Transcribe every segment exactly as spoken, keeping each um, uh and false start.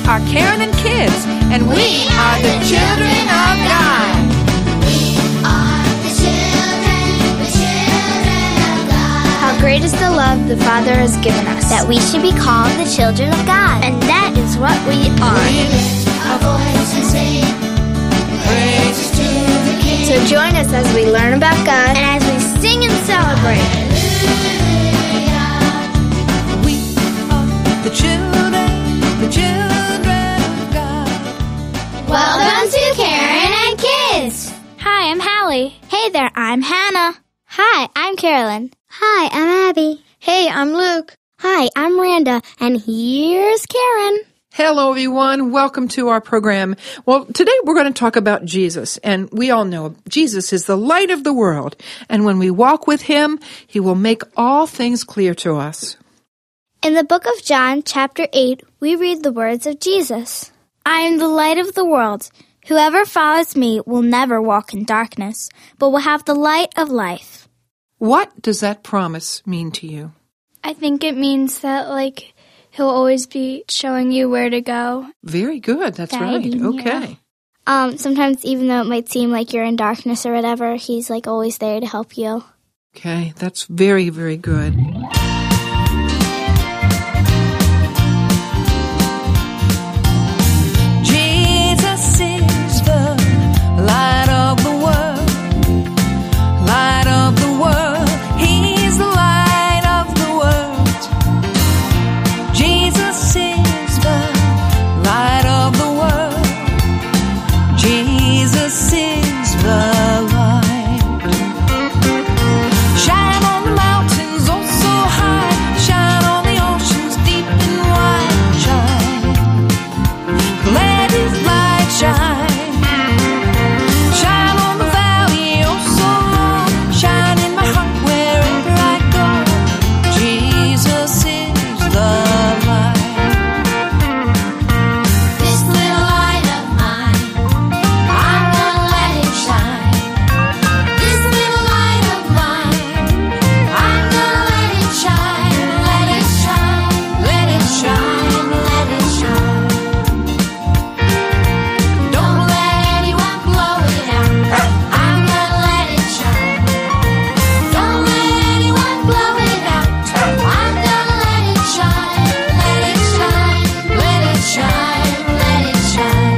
are Karen and Kids, and we are the children of God. We are the children, the children of God. How great is the love the Father has given us, That we should be called the children of God. and that is what we are. We lift our voice and sing praises to the King. So join us as we learn about God and as we sing and celebrate. We are the children, the children of God. Welcome to Karen and Kids. Hi, I'm Hallie. Hey there, I'm Hannah. Hi, I'm Carolyn. Hi, I'm Abby. Hey, I'm Luke. Hi, I'm Randa. And here's Karen. Hello, everyone. Welcome to our program. Well, today we're going to talk about Jesus, and we all know Jesus is the light of the world, and when we walk with him, he will make all things clear to us. In the book of John, chapter eight, we read the words of Jesus. I am the light of the world. Whoever follows me will never walk in darkness, but will have the light of life. What does that promise mean to you? I think it means that, like, he'll always be showing you where to go. Very good. That's Guiding, right. Okay. Um, sometimes even though it might seem like you're in darkness or whatever, he's like always there to help you. Okay. That's very, very good. Jesus is the light of the world, light of the world. He's the light of the world. Jesus is the light of the world. Jesus is the light. Shine on the mountains, oh so high. Shine on the oceans, deep and wide. Shine, let his light shine. Shine on the valley, oh so long. Shine in my heart wherever I go. Jesus is the light. This little light of mine, I'm gonna let it shine. This little light of mine, I'm gonna let it shine. Let it shine, let it shine, let it shine. Don't let anyone blow it out. I'm gonna let it shine. Don't let anyone blow it out. I'm gonna let it shine. Let it shine, let it shine, let it shine.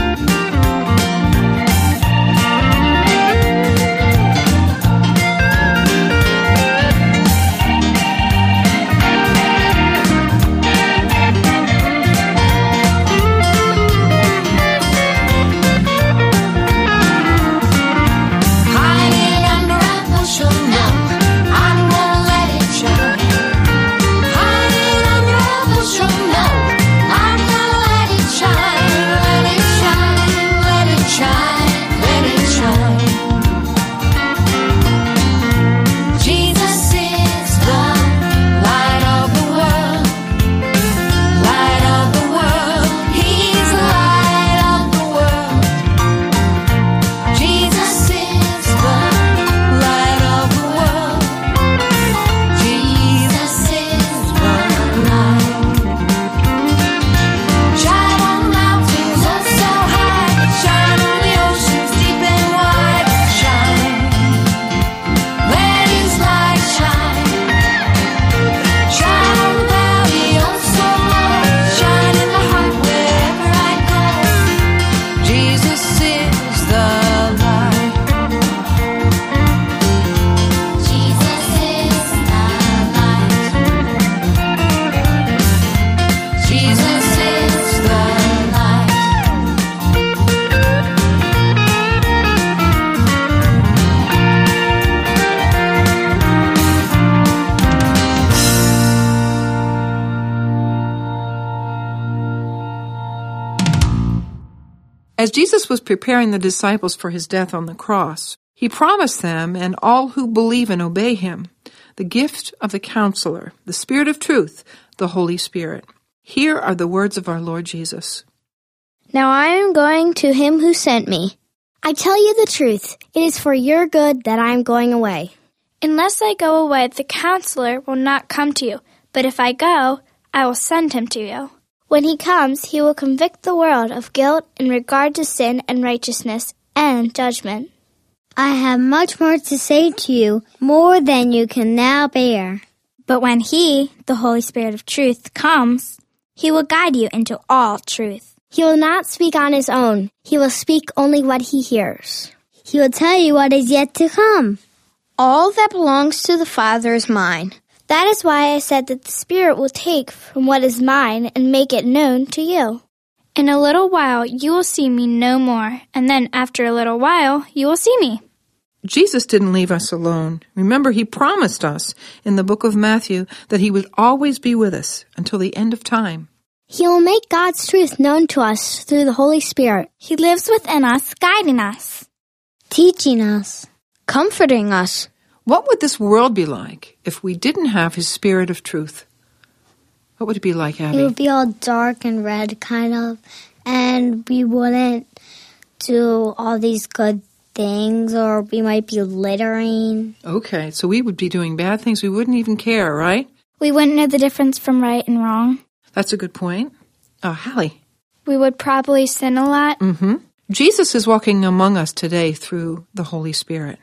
Hiding under a bushel, no, I'm gonna let it shine. Hiding under a bushel, no, I'm gonna let it shine. Let it shine, let it shine, let it shine. Jesus is the light of the world, light of the world. He's the light of the world. Jesus is the light of the world. Jesus is the light. Shine on the mountains, oh so high. Shine on the oceans, deep and wide. Shine, let his light shine. Shine on the valley, oh so low. Shine in my heart wherever I go. Jesus is the light. Jesus is the light. Jesus is the light. As Jesus was preparing the disciples for his death on the cross, he promised them and all who believe and obey him the gift of the Counselor, the Spirit of Truth, the Holy Spirit. Here are the words of our Lord Jesus. Now I am going to him who sent me. I tell you the truth, it is for your good that I am going away. Unless I go away, the Counselor will not come to you. But if I go, I will send him to you. When he comes, he will convict the world of guilt in regard to sin and righteousness and judgment. I have much more to say to you, more than you can now bear. But when he, the Holy Spirit of truth, comes, he will guide you into all truth. He will not speak on his own. He will speak only what he hears. He will tell you what is yet to come. All that belongs to the Father is mine. That is why I said that the Spirit will take from what is mine and make it known to you. In a little while you will see me no more, and then after a little while you will see me. Jesus didn't leave us alone. Remember, he promised us in the book of Matthew that he would always be with us until the end of time. He will make God's truth known to us through the Holy Spirit. He lives within us, guiding us, teaching us, comforting us. What would this world be like if we didn't have his Spirit of truth? What would it be like, Abby? It would be all dark and red, kind of, and we wouldn't do all these good things, or we might be littering. Okay, so we would be doing bad things. We wouldn't even care, right? We wouldn't know the difference from right and wrong. That's a good point. Oh, Hallie. We would probably sin a lot. Mm-hmm. Jesus is walking among us today through the Holy Spirit.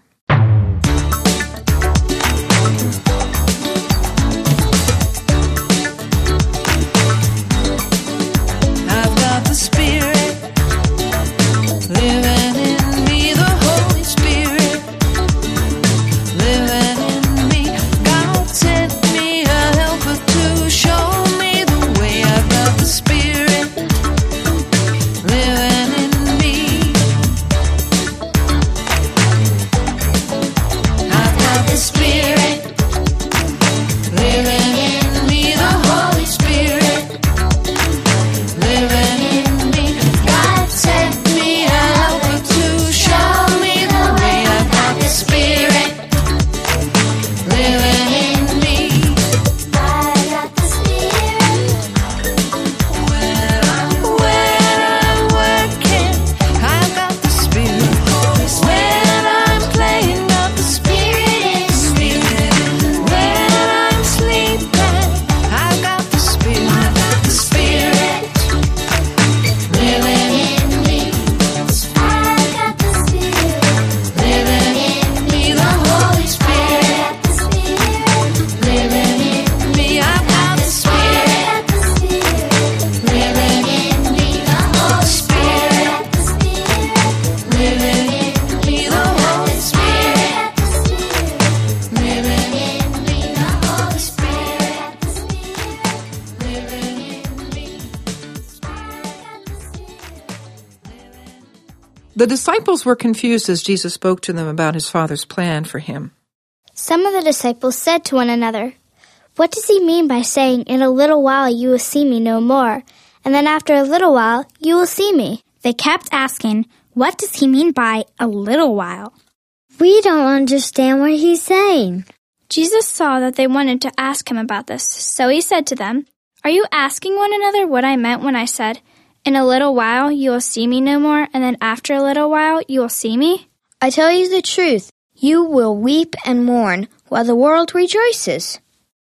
The disciples were confused as Jesus spoke to them about his Father's plan for him. Some of the disciples said to one another, "What does he mean by saying, 'In a little while you will see me no more,' and then after a little while you will see me?" They kept asking, "What does he mean by a little while?" We don't understand what he's saying. Jesus saw that they wanted to ask him about this, so he said to them, "Are you asking one another what I meant when I said, 'In a little while you will see me no more, and then after a little while you will see me'? I tell you the truth, you will weep and mourn while the world rejoices.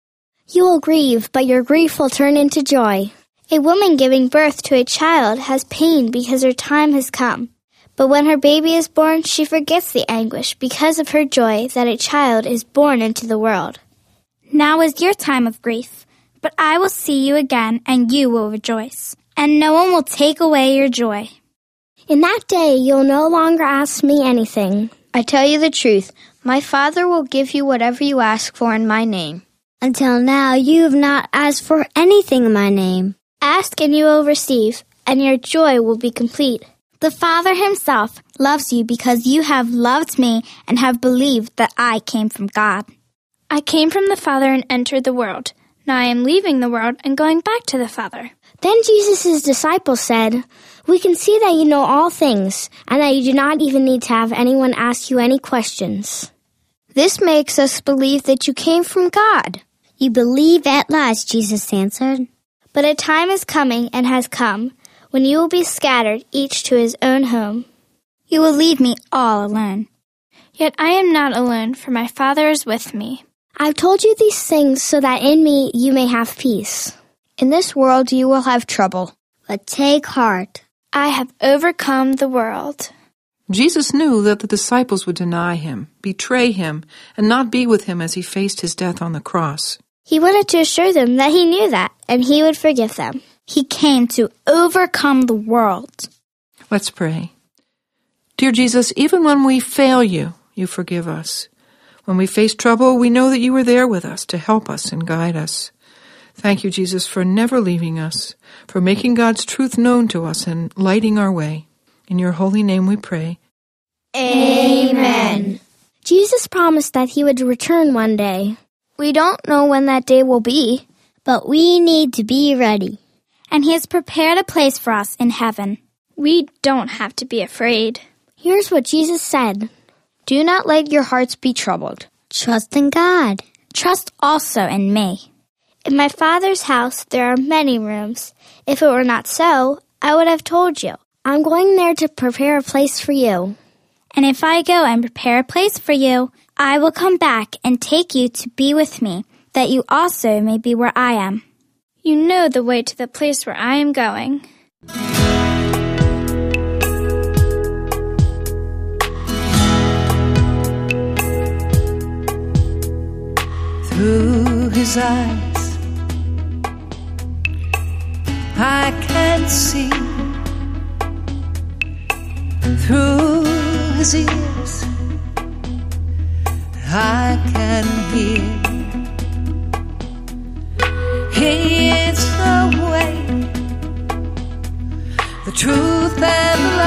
You will grieve, but your grief will turn into joy. A woman giving birth to a child has pain because her time has come. But when her baby is born, she forgets the anguish because of her joy that a child is born into the world. Now is your time of grief, but I will see you again, and you will rejoice, and no one will take away your joy. In that day you'll no longer ask me anything. I tell you the truth, my Father will give you whatever you ask for in my name." Until now you have not asked for anything in my name. Ask and you will receive, and your joy will be complete. The Father himself loves you because you have loved me and have believed that I came from God. I came from the Father and entered the world. Now I am leaving the world and going back to the Father. Then Jesus' disciples said, "We can see that you know all things, and that you do not even need to have anyone ask you any questions. This makes us believe that you came from God." You believe at last, Jesus answered. But a time is coming and has come when you will be scattered, each to his own home. You will leave me all alone. Yet I am not alone, for my Father is with me. I've told you these things so that in me you may have peace. In this world you will have trouble. But take heart. I have overcome the world. Jesus knew that the disciples would deny him, betray him, and not be with him as he faced his death on the cross. He wanted to assure them that he knew that, and he would forgive them. He came to overcome the world. Let's pray. Dear Jesus, even when we fail you, you forgive us. When we face trouble, we know that you are there with us to help us and guide us. Thank you, Jesus, for never leaving us, for making God's truth known to us and lighting our way. In your holy name we pray. Amen. Jesus promised that he would return one day. We don't know when that day will be, but we need to be ready. And he has prepared a place for us in heaven. We don't have to be afraid. Here's what Jesus said. Do not let your hearts be troubled. Trust in God. Trust also in me. In my Father's house there are many rooms. If it were not so, I would have told you. I'm going there to prepare a place for you. And if I go and prepare a place for you, I will come back and take you to be with me, that you also may be where I am. You know the way to the place where I am going. Through his eyes I can see, through his ears I can hear. He is the way, the truth and the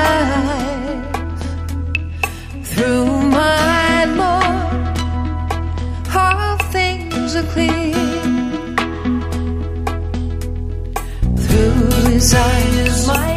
life. Through my Lord all things are clear. Through his eyes my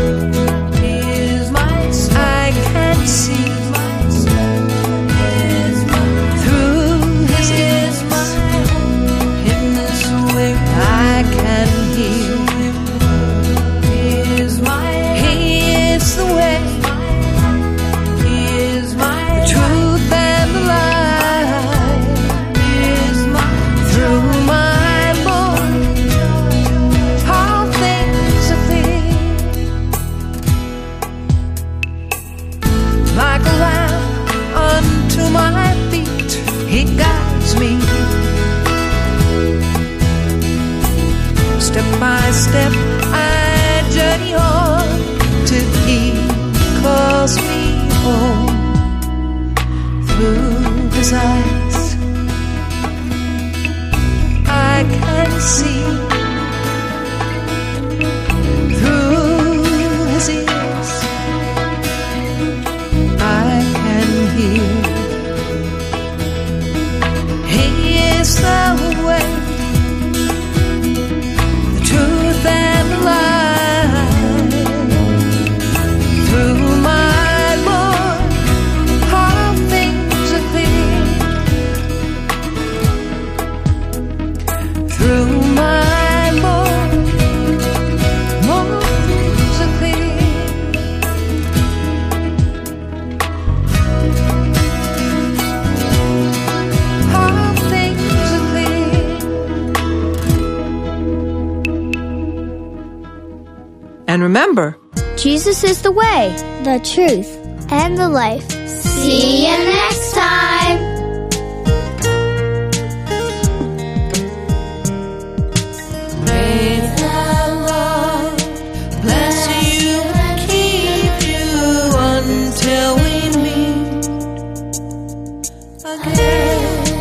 step I journey on till he calls me home. Through his eyes I can see, through his ears I can hear. He is the way, and life. Through my Lord all things are clear. Through my Lord all things are clear. All things are clear. And remember, Jesus is the way, the truth, and the life. See you next time. May the Lord bless you and keep you until we meet again.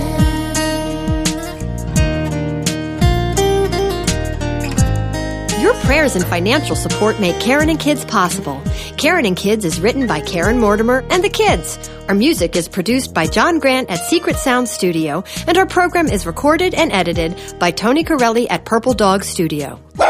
Your prayers and financial support make Karen and Kids possible. Karen and Kids is written by Karen Mortimer and the kids. Our music is produced by John Grant at Secret Sound Studio, and our program is recorded and edited by Tony Corelli at Purple Dog Studio.